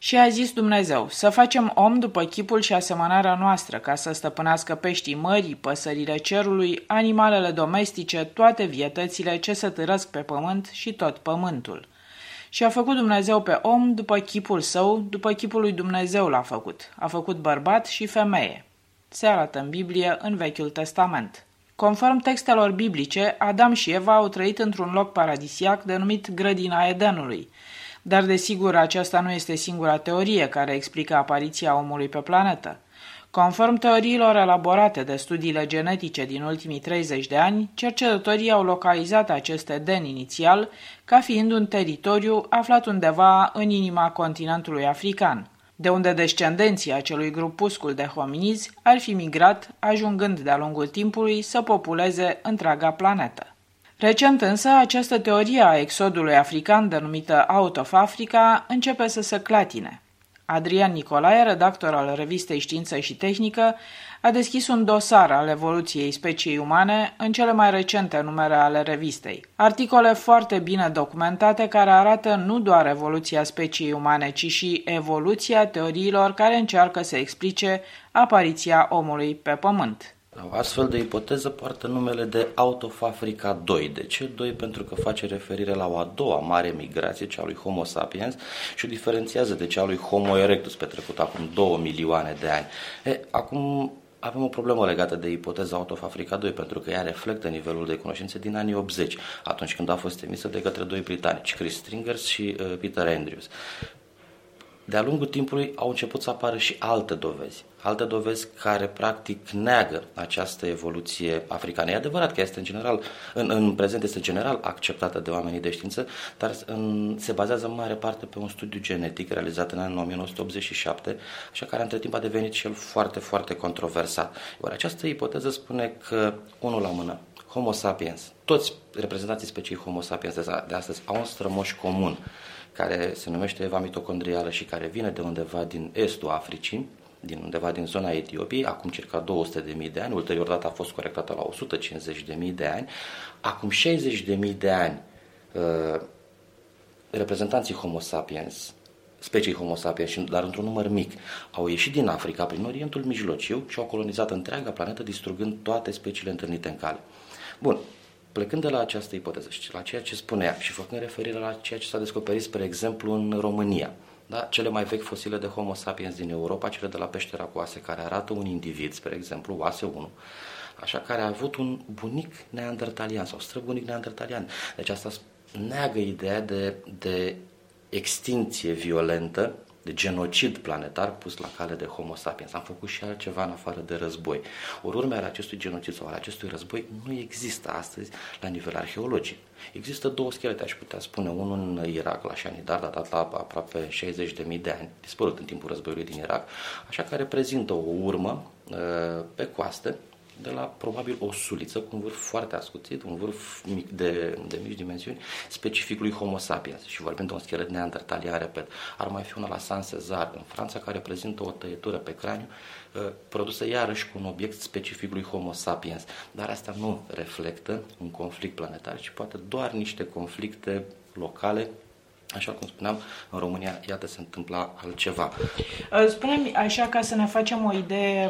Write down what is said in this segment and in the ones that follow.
Și a zis Dumnezeu, să facem om după chipul și asemănarea noastră, ca să stăpânească peștii mării, păsările cerului, animalele domestice, toate vietățile ce se târăsc pe pământ și tot pământul. Și a făcut Dumnezeu pe om după chipul său, după chipul lui Dumnezeu l-a făcut. A făcut bărbat și femeie. Se arată în Biblie, în Vechiul Testament. Conform textelor biblice, Adam și Eva au trăit într-un loc paradisiac denumit Grădina Edenului. Dar desigur, aceasta nu este singura teorie care explică apariția omului pe planetă. Conform teoriilor elaborate de studiile genetice din ultimii 30 de ani, cercetătorii au localizat acest Eden inițial ca fiind un teritoriu aflat undeva în inima continentului african, de unde descendenții acelui grupuscul de hominizi ar fi migrat, ajungând de-a lungul timpului să populeze întreaga planetă. Recent însă, această teorie a exodului african, denumită Out of Africa, începe să se clatine. Adrian Nicolae, redactor al revistei Știință și Tehnică, a deschis un dosar al evoluției speciei umane în cele mai recente numere ale revistei. Articole foarte bine documentate care arată nu doar evoluția speciei umane, ci și evoluția teoriilor care încearcă să explice apariția omului pe Pământ. O astfel de ipoteză poartă numele de Out of Africa 2. De ce 2? Pentru că face referire la o a doua mare migrație, cea a lui Homo sapiens, și o diferențiază de cea a lui Homo erectus, petrecut acum 2 milioane de ani. Acum avem o problemă legată de ipoteza Out of Africa 2, pentru că ea reflectă nivelul de cunoștințe din anii 80, atunci când a fost emisă de către doi britanici, Chris Stringers și Peter Andrews. De-a lungul timpului au început să apară și alte dovezi care practic neagă această evoluție africană. E adevărat că este în prezent este general acceptată de oamenii de știință, dar se bazează în mare parte pe un studiu genetic realizat în anul 1987, așa care între timp a devenit și el foarte, foarte controversat. Iar această ipoteză spune că, unul la mână, Homo sapiens, toți reprezentanții speciei Homo sapiens de astăzi au un strămoș comun, care se numește Eva mitocondrială și care vine de undeva din estul Africii, din undeva din zona Etiopiei, acum circa 200.000 de ani, ulterior data a fost corectată la 150.000 de ani, acum 60.000 de ani reprezentanții Homo sapiens, speciei Homo sapiens, dar într-un număr mic, au ieșit din Africa prin Orientul Mijlociu și au colonizat întreaga planetă, distrugând toate speciile întâlnite în cale. Bun. Plecând de la această ipoteză și la ceea ce spunea și făcând referire la ceea ce s-a descoperit, spre exemplu, în România, da? Cele mai vechi fosile de Homo sapiens din Europa, cele de la Peștera cu Oase, care arată un individ, spre exemplu, Oase 1, așa, care a avut un bunic neandertalian sau străbunic neandertalian. Deci asta neagă ideea de extinție violentă, de genocid planetar pus la cale de Homo sapiens. Am făcut și altceva în afară de război. Ori urmea acestui genocid sau al acestui război nu există astăzi la nivel arheologic. Există două schelete, aș putea spune, unul în Irak, la Shanidar, datat la aproape 60.000 de ani, dispărut în timpul războiului din Irak, așa, care prezintă o urmă pe coaste, de la probabil o suliță cu un vârf foarte ascuțit, un vârf mic de mici dimensiuni, specific lui Homo sapiens. Și vorbim de un schelet neandertalian, repet. Ar mai fi una la Saint-Cézanne, în Franța, care prezintă o tăietură pe craniu, produsă iarăși cu un obiect specific lui Homo sapiens. Dar asta nu reflectă un conflict planetar, ci poate doar niște conflicte locale. Așa cum spuneam, în România, iată, se întâmpla altceva. Spune-mi așa, ca să ne facem o idee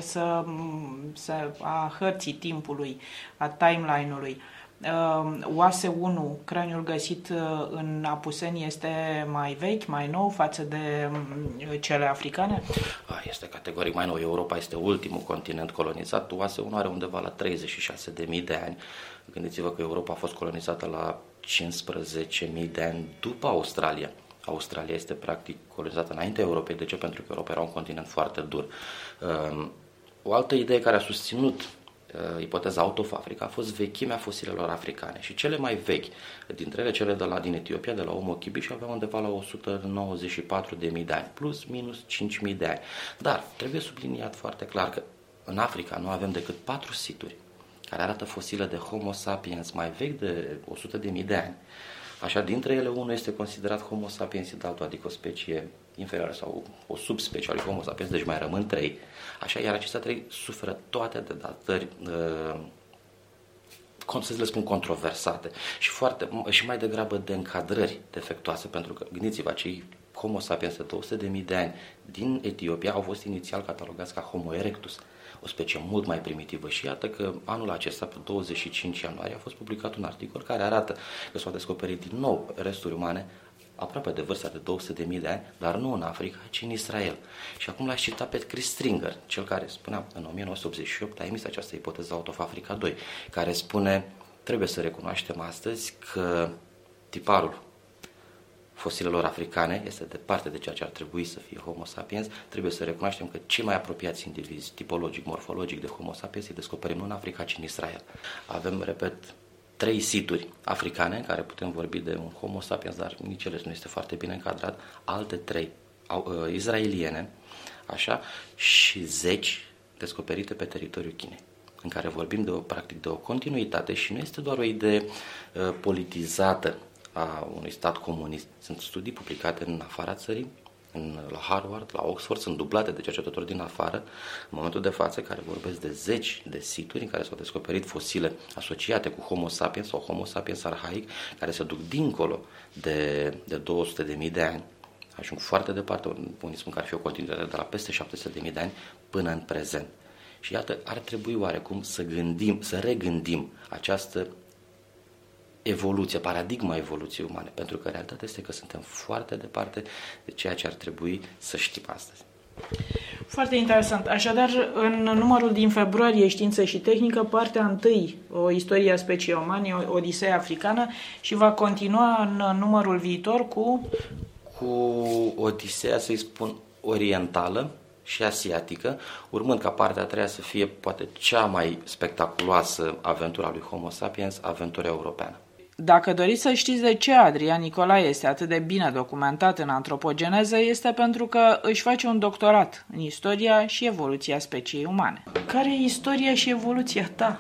a hărții timpului, a timeline-ului. Oase 1, craniul găsit în Apuseni, este mai vechi, mai nou față de cele africane? Este categoric mai nou. Europa este ultimul continent colonizat. Oase 1 are undeva la 36.000 de ani. Gândiți-vă că Europa a fost colonizată la 15.000 de ani după Australia. Australia este practic colonizată înaintea Europei. De ce? Pentru că Europa era un continent foarte dur. O altă idee care a susținut ipoteza Out of Africa a fost vechimea fosilelor africane. Și cele mai vechi dintre ele, cele din Etiopia, de la Homo kibish, aveau undeva la 194.000 de ani, plus minus 5.000 de ani. Dar trebuie subliniat foarte clar că în Africa nu avem decât 4 situri care arată fosile de Homo sapiens mai vechi de 100.000 de ani. Așa, dintre ele, unul este considerat Homo sapiens altul, adică o specie inferioară sau o subspecie a lui Homo sapiens, deci mai rămân 3. Așa, iar acestea 3 suferă toate de datări, să le spun, controversate și mai degrabă de încadrări defectuoase, pentru că, gândiți-vă, acei Homo sapiens de 200.000 de ani din Etiopia au fost inițial catalogați ca Homo erectus, o specie mult mai primitivă. Și iată că anul acesta, pe 25 ianuarie, a fost publicat un articol care arată că s-au descoperit din nou resturi umane aproape de vârsta de 200.000 de ani, dar nu în Africa, ci în Israel. Și acum l-aș cita pe Chris Stringer, cel care spunea în 1988 a emis această ipoteză Out of Africa 2, care spune: trebuie să recunoaștem astăzi că tiparul fosilelor africane este departe de ceea ce ar trebui să fie Homo sapiens. Trebuie să recunoaștem că cei mai apropiați indivizi, tipologic, morfologic de Homo sapiens, îi descoperim nu în Africa, ci în Israel. Avem, repet, 3 situri africane în care putem vorbi de un Homo sapiens, dar nici ele nu este foarte bine încadrat, alte 3 izraeliene, așa, și 10 descoperite pe teritoriul Chinei, în care vorbim practic de o continuitate și nu este doar o idee politizată a unui stat comunist. Sunt studii publicate în afara țării, la Harvard, la Oxford, sunt dublate de cercetători din afară, în momentul de față, care vorbesc de 10 de situri în care s-au descoperit fosile asociate cu Homo sapiens sau Homo sapiens arhaic, care se duc dincolo de 200.000 de ani, ajung foarte departe, unii spun că ar fi o continuitate de la peste 700.000 de ani până în prezent. Și iată, ar trebui oarecum să regândim această evoluție, paradigma evoluției umane, pentru că realitatea este că suntem foarte departe de ceea ce ar trebui să știm astăzi. Foarte interesant. Așadar, în numărul din februarie, Știință și Tehnică, partea 1, o istorie a speciei umane, Odiseea africană, și va continua în numărul viitor cu Odiseea, să-i spun, orientală și asiatică, urmând ca partea a 3 să fie poate cea mai spectaculoasă aventura lui Homo sapiens, aventura europeană. Dacă doriți să știți de ce Adrian Nicolae este atât de bine documentat în antropogeneză, este pentru că își face un doctorat în istoria și evoluția speciei umane. Care e istoria și evoluția ta?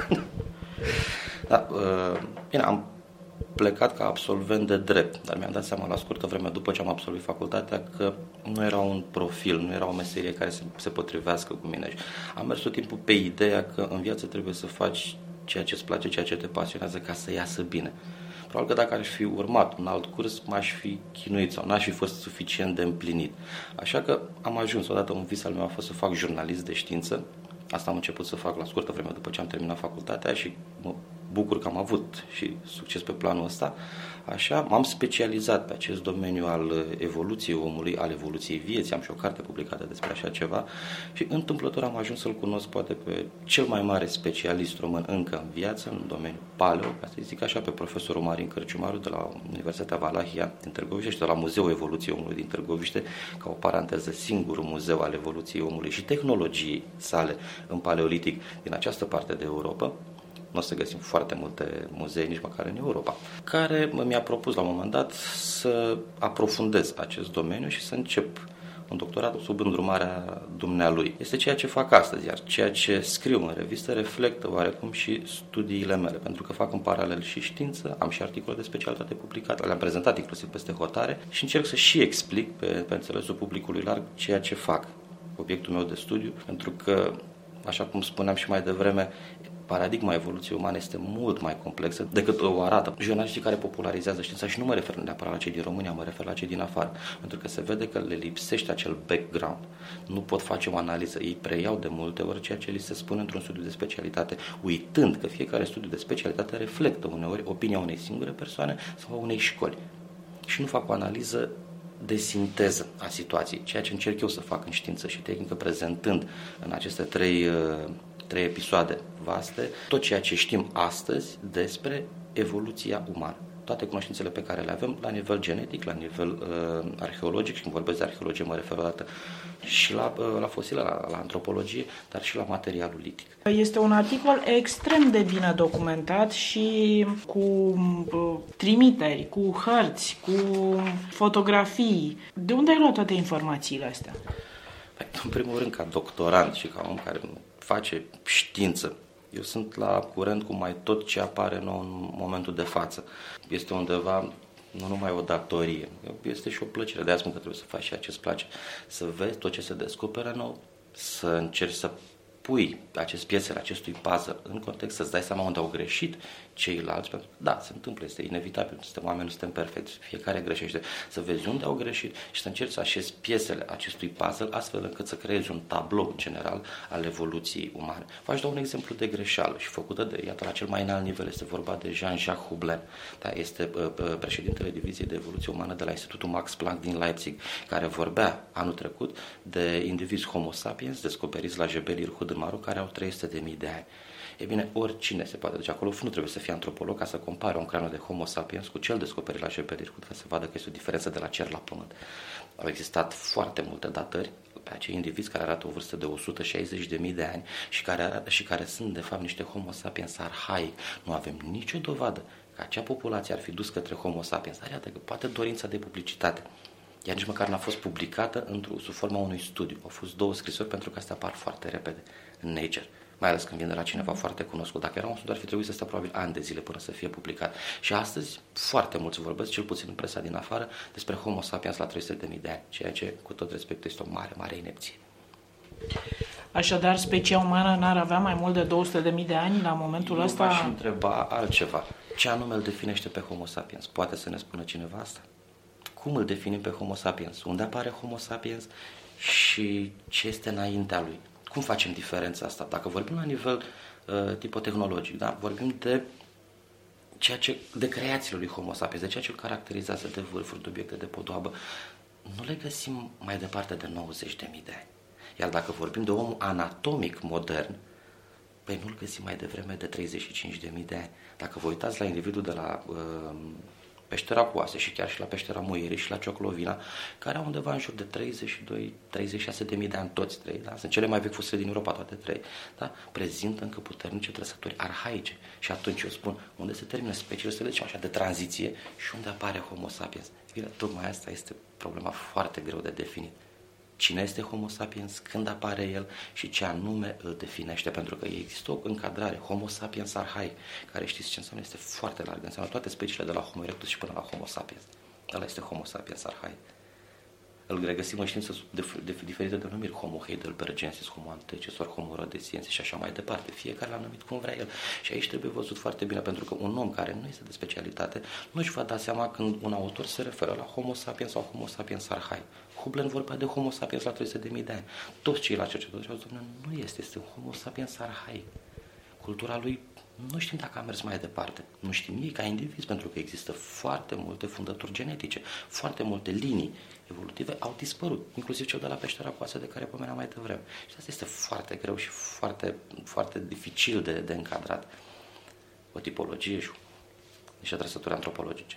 Da, bine, am plecat ca absolvent de drept, dar mi-am dat seama la scurtă vreme după ce am absolvit facultatea că nu era un profil, nu era o meserie care se potrivească cu mine. Am mers tot timpul pe ideea că în viață trebuie să faci ceea ce îți place, ceea ce te pasionează, ca să iasă bine. Probabil că dacă aș fi urmat un alt curs, m-aș fi chinuit sau n-aș fi fost suficient de împlinit. Așa că am ajuns, odată un vis al meu a fost să fac jurnalist de știință. Asta am început să fac la scurtă vreme după ce am terminat facultatea și mă bucur că am avut și succes pe planul ăsta. Așa, m-am specializat pe acest domeniu al evoluției omului, al evoluției vieții. Am și o carte publicată despre așa ceva și întâmplător am ajuns să-l cunosc poate pe cel mai mare specialist român încă în viață, în domeniul paleo, ca să zic așa, pe profesorul Marin Cărciumaru de la Universitatea Valahia din Târgoviște și de la Muzeul Evoluției Omului din Târgoviște, ca o paranteză, singurul muzeu al evoluției omului și tehnologiei sale în paleolitic din această parte de Europa. Nu o să găsim foarte multe muzee, nici măcar în Europa, care mi-a propus la un moment dat să aprofundez acest domeniu și să încep un doctorat sub îndrumarea dumnealui. Este ceea ce fac astăzi, iar ceea ce scriu în revistă reflectă oarecum și studiile mele, pentru că fac în paralel și știință, am și articole de specialitate publicate, le-am prezentat inclusiv peste hotare și încerc să și explic pe înțelesul publicului larg ceea ce fac, obiectul meu de studiu, pentru că, așa cum spuneam și mai devreme, paradigma evoluției umane este mult mai complexă decât o arată jurnaliștii care popularizează știința, și nu mă refer neapărat la cei din România, mă refer la cei din afară, pentru că se vede că le lipsește acel background. Nu pot face o analiză, ei preiau de multe ori ceea ce li se spune într-un studiu de specialitate, uitând că fiecare studiu de specialitate reflectă uneori opinia unei singure persoane sau a unei școli. Și nu fac o analiză de sinteză a situației, ceea ce încerc eu să fac în știință și tehnică, prezentând în aceste trei episoade vaste tot ceea ce știm astăzi despre evoluția umană. Toate cunoștințele pe care le avem la nivel genetic, la nivel arheologic, și când vorbesc de arheologie mă refer odată și la fosile, la antropologie, dar și la materialul litic. Este un articol extrem de bine documentat și cu trimiteri, cu hărți, cu fotografii. De unde ai luat toate informațiile astea? În primul rând, ca doctorant și ca om care face știință, eu sunt la curent cu mai tot ce apare nou în momentul de față. Este undeva nu numai o datorie, este și o plăcere. De aia spun că trebuie să faci și ce îți place. Să vezi tot ce se descoperă nou, să încerci să pui piesele acestui puzzle în context, să-ți dai seama unde au greșit ceilalți, pentru că, da, se întâmplă, este inevitabil, suntem oameni, suntem perfecți, fiecare greșește, să vezi unde au greșit și să încerci să așezi piesele acestui puzzle astfel încât să creezi un tablou general al evoluției umane. V-aș da un exemplu de greșeală și făcută de, iată, la cel mai înalt nivel, este vorba de Jean-Jacques Hubler, da, este președintele Diviziei de Evoluție Umană de la Institutul Max Planck din Leipzig, care vorbea anul trecut de indivizi Homo sapiens descoperiți la Jebel Irhoud în Maroc, care au 300.000 de ani. E bine, oricine se poate duce acolo, nu trebuie să fie antropolog ca să compare un craniu de Homo sapiens cu cel descoperit la Jebel Irhoud, ca să vadă că este o diferență de la cer la pământ. Au existat foarte multe datări pe acei indivizi care arată o vârstă de 160.000 de ani și care sunt de fapt niște Homo sapiens arhaic. Nu avem nicio dovadă că acea populație ar fi dus către Homo sapiens. Dar iată că poate dorința de publicitate. Ea nici măcar n-a fost publicată sub forma unui studiu. Au fost 2 scrisori pentru că astea apar foarte repede în Nature. Mai ales când vine de la cineva foarte cunoscut. Dacă era un studiu, ar fi trebuit să stea probabil ani de zile până să fie publicat. Și astăzi foarte mulți vorbesc, cel puțin în presa din afară, despre Homo sapiens la 300.000 de ani, ceea ce, cu tot respectul, este o mare, mare inepție. Așadar, specia umană n-ar avea mai mult de 200.000 de ani la momentul ăsta? Eu v-aș întreba altceva. Ce anume îl definește pe Homo sapiens? Poate să ne spună cineva asta? Cum îl definim pe Homo sapiens? Unde apare Homo sapiens și ce este înaintea lui? Cum facem diferența asta? Dacă vorbim la nivel tipotehnologic, da? Vorbim de de creațiile lui Homo sapiens, de ceea ce îl caracterizează, de vârfuri, de obiecte de podoabă, nu le găsim mai departe de 90.000 de ani. Iar dacă vorbim de omul anatomic modern, păi nu-l găsim mai devreme de 35.000 de ani. Dacă vă uitați la individul de la peștera Coase și chiar și la peștera Muierii și la Cioclovina, care au undeva în jur de 32-36.000 de ani, toți 3, da? Sunt cele mai vechi fosile din Europa, toate 3, da? Prezintă încă puternice trăsături arhaice. Și atunci eu spun, unde se termină speciile, să le zicem așa, de tranziție și unde apare Homo sapiens? Bine, tocmai asta este problema foarte greu de definit. Cine este Homo sapiens, când apare el și ce anume îl definește, pentru că există o încadrare, Homo sapiens arhaic, care știți ce înseamnă, este foarte largă, înseamnă toate speciile de la Homo erectus și până la Homo sapiens. Ăla este Homo sapiens arhaic. Îl regăsim în știință de diferite denumiri, Homo heidelbergensis, Homo antecessor, Homo rhodesiensis și așa mai departe. Fiecare l-a numit cum vrea el. Și aici trebuie văzut foarte bine, pentru că un om care nu este de specialitate nu își va da seama când un autor se referă la Homo sapiens sau Homo sapiens arhaic. Hubler vorbea de Homo sapiens la 300.000 de ani. Toți ceilalți cercetători au spus, nu este un Homo sapiens arhaic. Cultura lui nu știm dacă a mers mai departe. Nu știm ei ca indivizi, pentru că există foarte multe fundături genetice, foarte multe linii evolutive au dispărut, inclusiv cel de la peștera Coase de care pomeneam mai devreme. Și asta este foarte greu și foarte, foarte dificil de încadrat. O tipologie și niște trăsături antropologice.